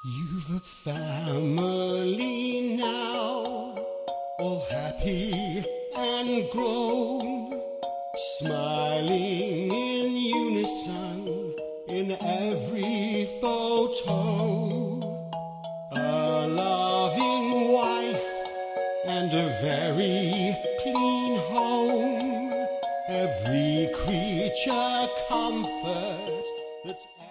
You've a family now, all happy and grown, smiling in unison in every photo. A loving wife and a very clean home, every creature comfort that's